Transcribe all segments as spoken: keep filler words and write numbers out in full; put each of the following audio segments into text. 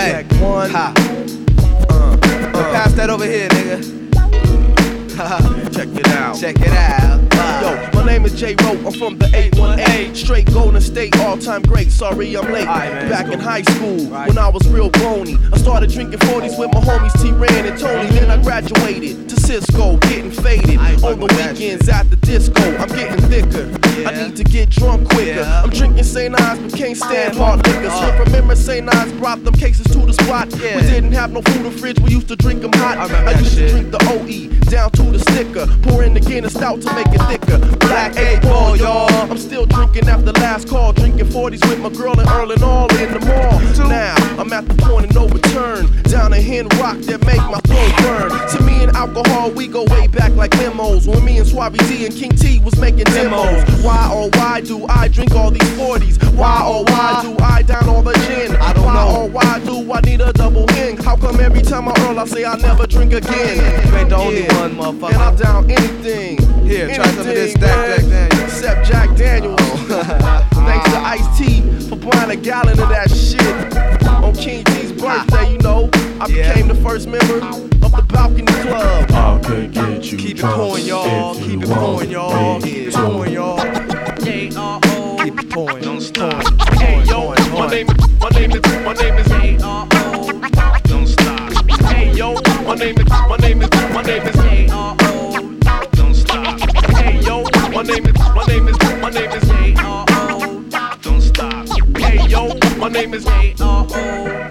Hey, check one. Ha. Uh, uh. Pass that over here, nigga. Check it out. Check it out. Wow. Yo, my name is J Ro. I'm from the eight one eight. Straight Golden State, all-time great. Sorry I'm late. Right, Back in high school, right. when I was real bony, I started drinking forties with my homies T-Ran and Tony. Then I graduated to Cisco, getting faded. On the weekends at the disco, I'm getting thicker. Yeah. I need to get drunk quicker. Yeah. I'm drinking Saint Ives, but can't stand hard liquor. Uh. So remember Saint Ives brought them cases to the spot. Yeah. We didn't have no food or fridge, we used to drink them hot. I, I used shit. to drink the O E down to the sticker, pour in the Guinness stout to make it thicker. Black eight ball, y'all. I'm still drinking after last call, drinking forties with my girl and Earl and all in the mall. Now I'm at the point of no return, down a hen rock that make my throat burn. To me and alcohol, we go way back like limos. When me and Suave D and King T was making demos. Why oh why do I drink all these forties? Why oh why do I down all the gin? I don't why know. Oh why do I need a double hen? How come every time I Earl I say I never drink again? You ain't the only yeah. one, motherfucker. And I'm down anything. Here, anything, try some of this Jack Daniels. Except Jack Daniels. Oh. Thanks to Ice-T for buying a gallon of that shit. On King T's birthday, you know, I yeah. became the first member of the Balcony Club. I could get you Keep it pouring, y'all. Keep it pouring, y'all. Keep it pouring, y'all. J R O. Keep it pouring. Don't stop. Hey, yo, my name is, my name is, my name is J R O. Don't stop. Hey, yo, my name is, my name is, my name is J R O. Don't stop. Hey, yo, my name is, my name is, my name is J R O. Don't stop. Hey, yo, my name is J R O.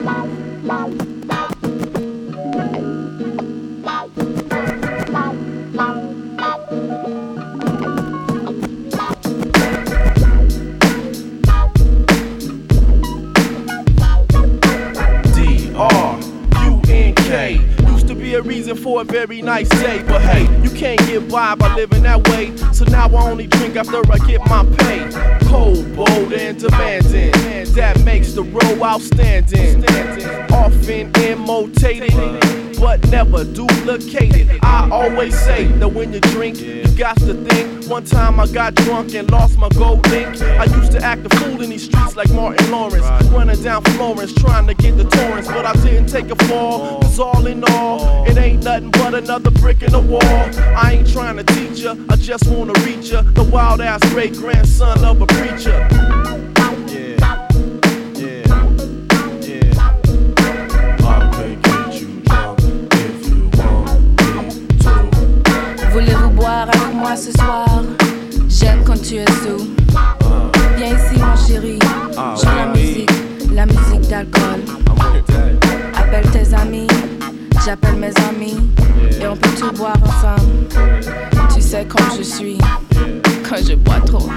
D R U N K. Used to be a reason for a very nice day, but hey, you can't get by by living that way. So now I only drink after I get my pay. Cold, bold, and demanding, that makes the row outstanding. Often imitated, but never duplicated. I always say that when you drink, you got to think. One time I got drunk and lost my gold link. I used to act a fool in these streets like Martin Lawrence, running down Florence trying to get the Torrance, but I didn't take a fall, cause all in all, it ain't nothing but another brick in the wall. I ain't trying to teach ya, I just wanna reach ya, the wild ass great grandson of a preacher. Yeah, yeah, yeah. I could get you drunk if you want me to. Voulez-vous boire avec moi ce soir? J'aime quand tu es sous. Viens ici mon chéri, j'aime la musique, la musique d'alcool. Appelle tes amis, j'appelle mes amis, et on peut tout boire ensemble. Tu sais comme je suis, quand je bois trop.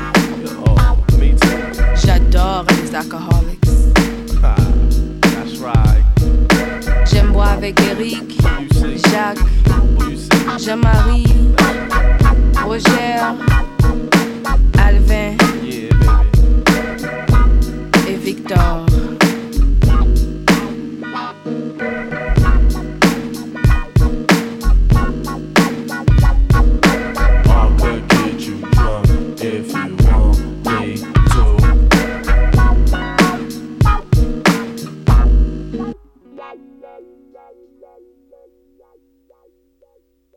J'adore les alcoholics. J'aime boire avec Eric, Jacques, Jean-Marie,